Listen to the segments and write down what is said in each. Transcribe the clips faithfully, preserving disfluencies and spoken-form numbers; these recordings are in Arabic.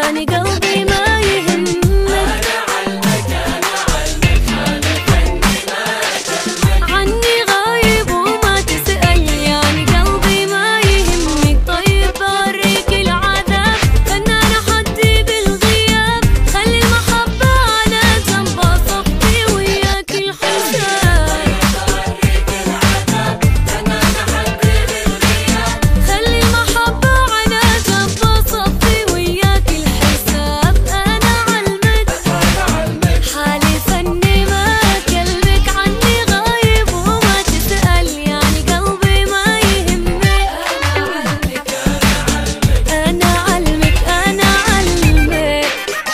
يعني قلبي ما يهمك. عني غايب وما تسأل يعني قلبي ما يهمك. طيب بوريك العذاب فنان حدي بالغياب. خلي المحبة على جنب صفي وياك الحساب. خلي المحبة على جنب صفي وياك الحساب. أنا علمك حالف إني ما أكلمك. عني غايب وما تسأل يعني قلبي ما يهمك. أنا علمك أنا علمك.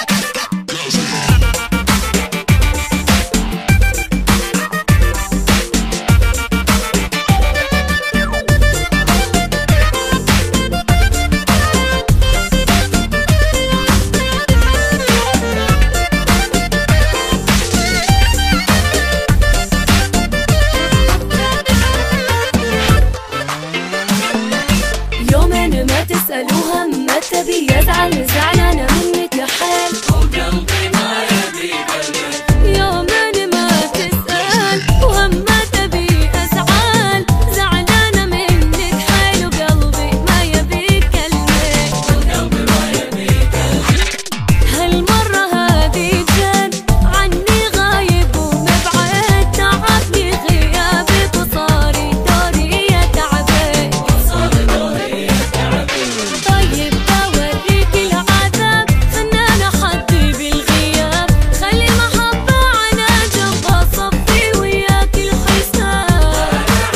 يومين ما تسألوها ما تبي يزعل زعلانة منك يا حال. وقلبي ما يبي قلبك. يومين ما تسأل وهم ما تبي أزعل زعلانة منك حال. وقلبي ما يبي كلمك. وقلبي ما يبي كلمك. هالمرة هذه جد عني غايب ومبعد. تعبني غيابك وصاري دوري تعبك. طيب بوريك العذاب فنانة حدي بالغياب. خلي المحبة على جنب صفي وياك الحساب.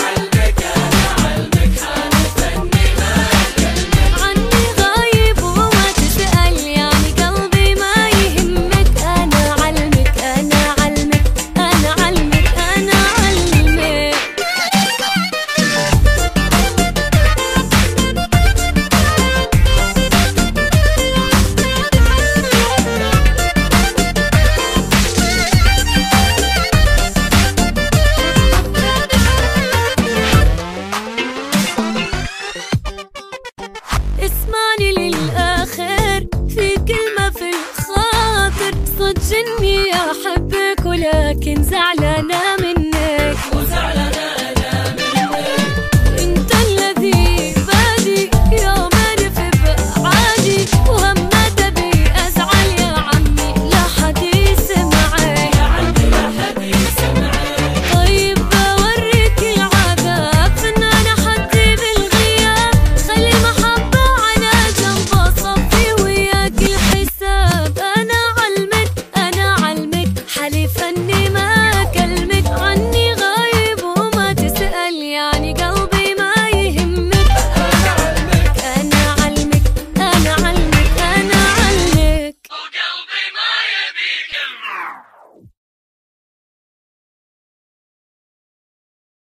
عني غايب وما تسأل يعني قلبي ما يهمك. أنا علمك أنا علمك أنا علمك أنا علمك. اسمعني للآخر في كلمة في الخاطر. صدق إني أحبك ولكن زعلانة